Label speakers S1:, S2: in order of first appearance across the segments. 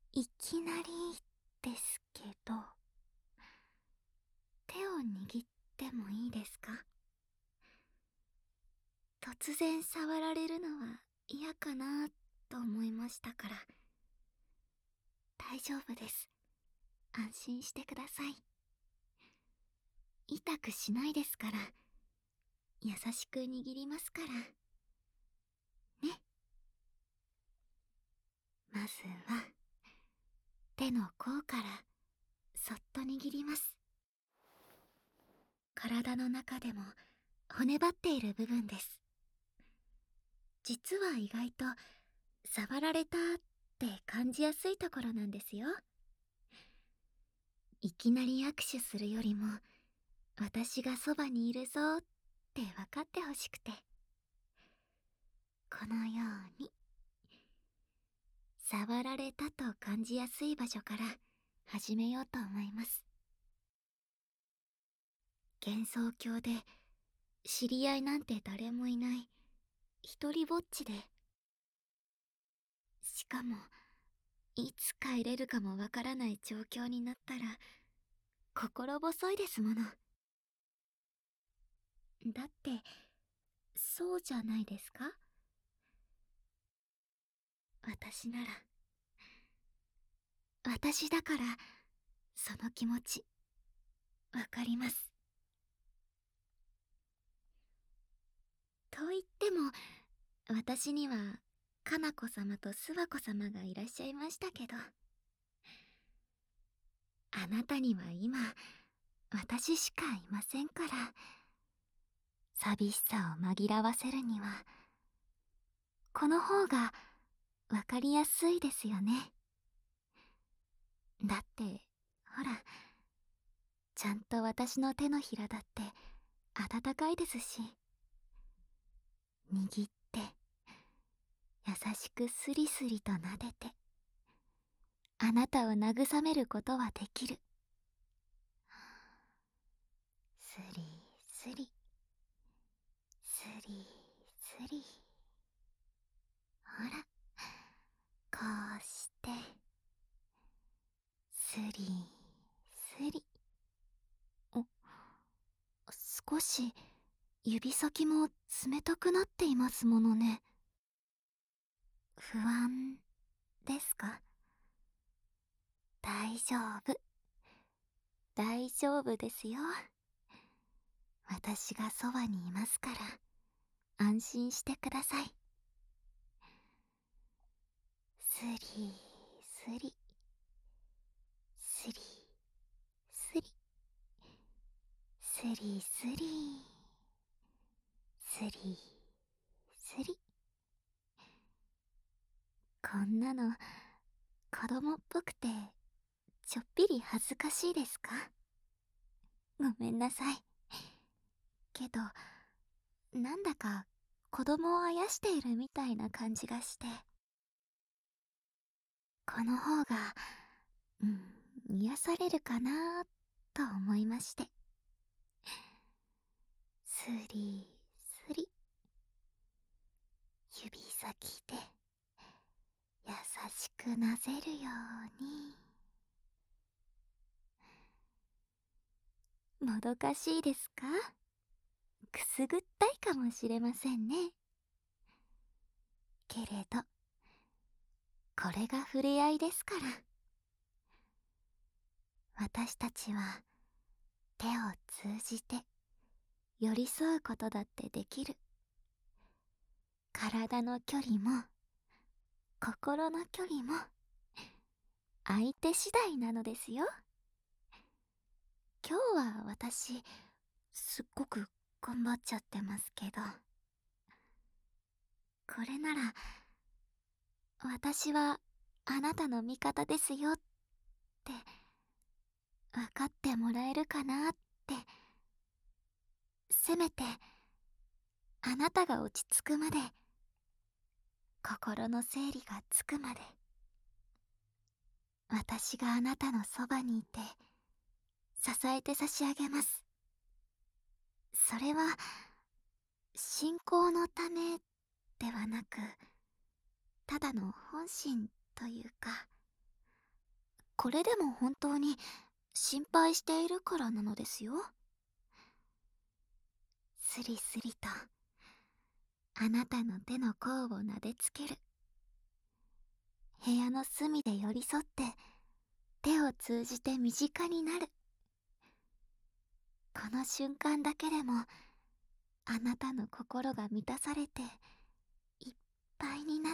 S1: いきなりですけど、手を握ってもいいですか？突然触られるのは嫌かなと思いましたから。大丈夫です。安心してください。痛くしないですから。優しく握りますから。ね。まずは、手の甲からそっと握ります。体の中でも骨張っている部分です。実は意外と触られたって感じやすいところなんですよ。いきなり握手するよりも、私がそばにいるぞって分かってほしくて、このように触られたと感じやすい場所から始めようと思います。幻想郷で知り合いなんて誰もいない一人ぼっちで、しかもいつ帰れるかもわからない状況になったら心細いですもの。だってそうじゃないですか？私なら、私だからその気持ちわかります。と言っても、私にはかな子様と諏訪子様がいらっしゃいましたけど、あなたには今私しかいませんから。寂しさを紛らわせるにはこの方がわかりやすいですよね。だってほら、ちゃんと私の手のひらだって温かいですし、握って優しくスリスリと撫でて、あなたを慰めることはできる。スリスリ、スリスリ。ほら、こうしてスリスリ。お、少し指先も冷たくなっていますものね。不安ですか？大丈夫、大丈夫ですよ。私がそばにいますから安心してください。スリスリ、スリスリ、スリスリ、スリスリ。こんなの子供っぽくてちょっぴり恥ずかしいですか？ごめんなさい。けど、なんだか子供をあやしているみたいな感じがして、この方が、癒されるかなと思いまして。スリスリ、指先で優しくなぜるように。もどかしいですか？くすぐったいかもしれませんね。けれど、これが触れ合いですから。私たちは手を通じて寄り添うことだってできる。体の距離も心の距離も相手次第なのですよ。今日は私すっごく頑張っちゃってますけど、これなら私はあなたの味方ですよって分かってもらえるかなって。せめてあなたが落ち着くまで、心の整理がつくまで、私があなたのそばにいて支えて差し上げます。それは信仰のためではなく、ただの本心というか、 これでも本当に心配しているからなのですよ。スリスリとあなたの手の甲を撫でつける。部屋の隅で寄り添って手を通じて身近になる。この瞬間だけでもあなたの心が満たされていっぱいになって、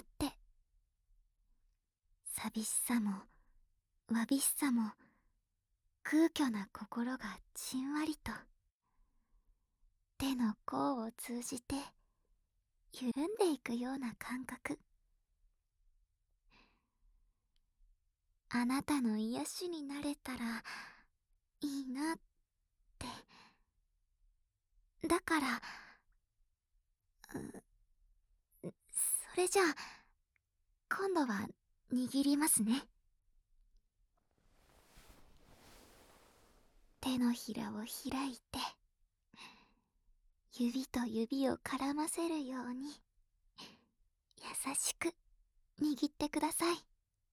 S1: 寂しさもわびしさも空虚な心がじんわりと手の甲を通じて緩んでいくような感覚。あなたの癒しになれたらいいなって。だから、それじゃあ今度は握りますね。手のひらを開いて指と指を絡ませるように優しく握ってください。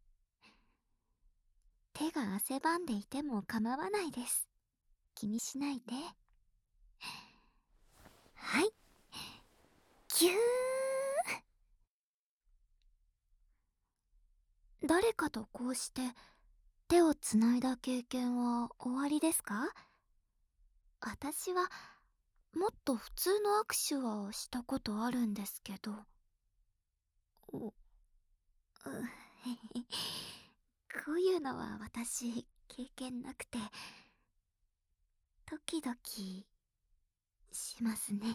S1: 手が汗ばんでいても構わないです。気にしないで。はい、ぎゅー。誰かとこうして手をつないだ経験は終わりですか？私はもっと普通の握手はしたことあるんですけど。おうへへこういうのは私経験なくて、ドキドキしますね。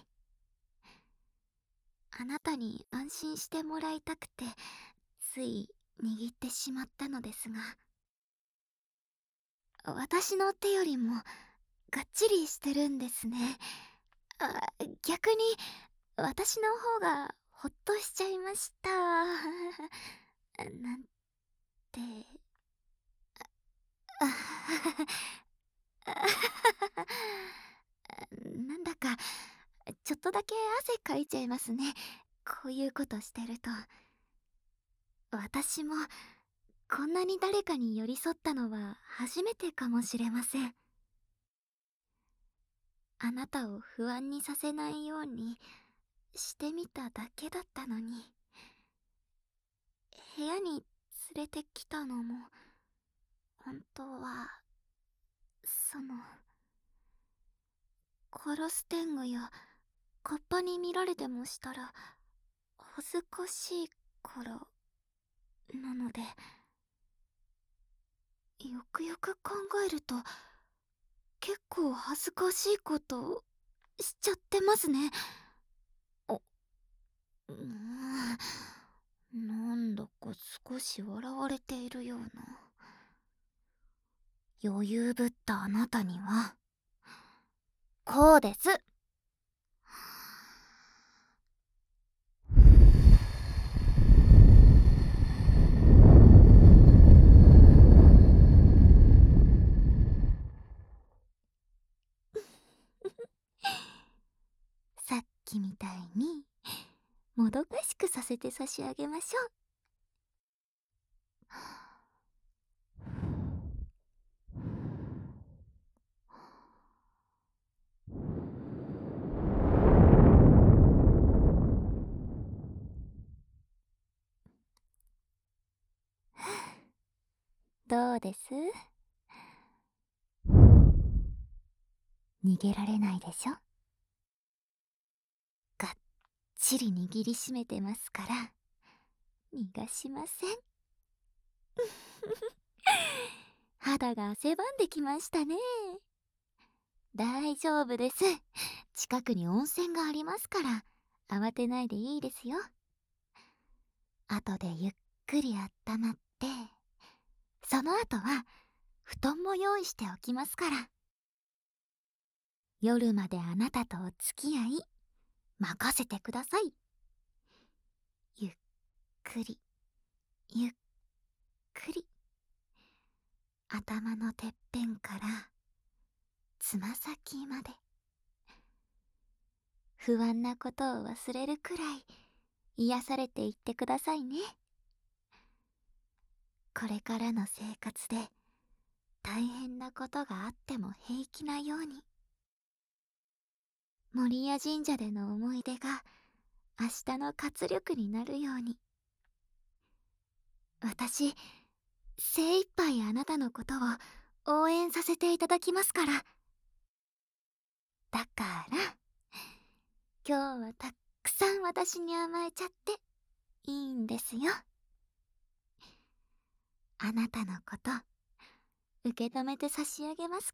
S1: あなたに安心してもらいたくてつい握ってしまったのですが、私の手よりもがっちりしてるんですね。あ、逆に私の方がほっとしちゃいました。なんて。なんだかちょっとだけ汗かいちゃいますね。こういうことしてると。私もこんなに誰かに寄り添ったのは初めてかもしれません。あなたを不安にさせないようにしてみただけだったのに、部屋に連れてきたのも本当はそのカラス天狗やカッパに見られてもしたら恥ずかしいからなので、よくよく考えると結構恥ずかしいことしちゃってますね。あ、なんだか少し笑われているような。余裕ぶったあなたにはこうです。さっきみたいにもどかしくさせて差し上げましょう。どうです？逃げられないでしょ？がっちり握りしめてますから逃がしません。肌が汗ばんできましたね。大丈夫です。近くに温泉がありますから慌てないでいいですよ。後でゆっくり温まって、その後は布団も用意しておきますから。夜まであなたとお付き合い任せてください。ゆっくりゆっくり、頭のてっぺんからつま先まで。不安なことを忘れるくらい癒されていってくださいね。これからの生活で大変なことがあっても平気なように。守谷神社での思い出が明日の活力になるように。私、精一杯あなたのことを応援させていただきますから。だから、今日はたっくさん私に甘えちゃっていいんですよ。あなたのこと受け止めて差し上げます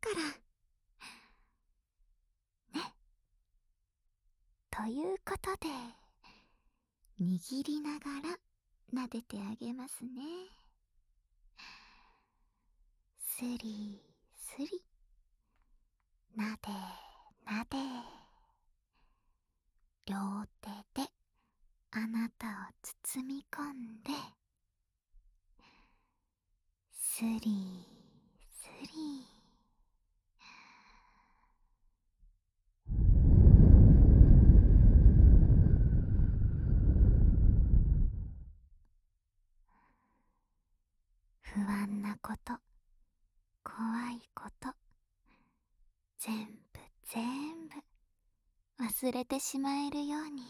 S1: からね。ということで、握りながら撫でてあげますね。スリスリ、なでなで、両手であなたを包み込んで、スリスリ。不安なこと、怖いこと、全部全部忘れてしまえるように、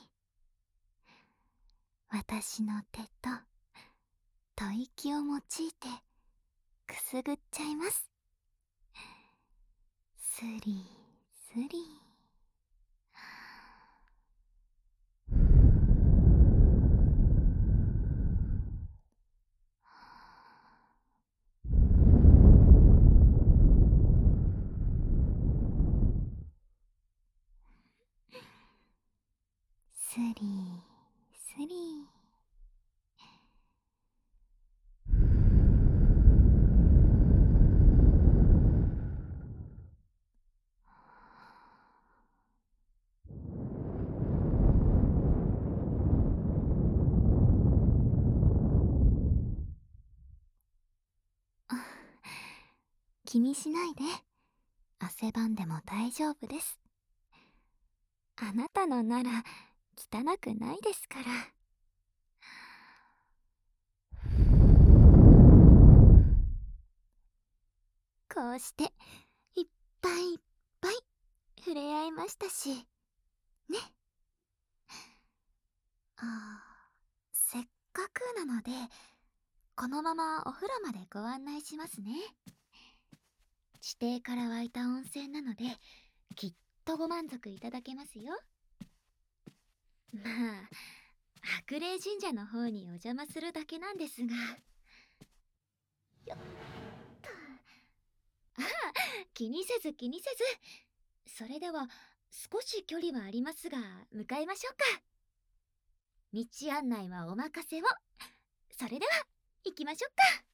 S1: 私の手と吐息を用いてくすぐっちゃいます。スリスリ。スリスリ。気にしないで。汗ばんでも大丈夫です。あなたのなら汚くないですから。こうしていっぱいいっぱい触れ合いましたしね。せっかくなのでこのままお風呂までご案内しますね。地底から湧いた温泉なのできっとご満足いただけますよ。まあ白麗神社の方にお邪魔するだけなんですが。よっと。ああ、気にせず気にせず。それでは少し距離はありますが向かいましょうか。道案内はお任せを。それでは行きましょうか。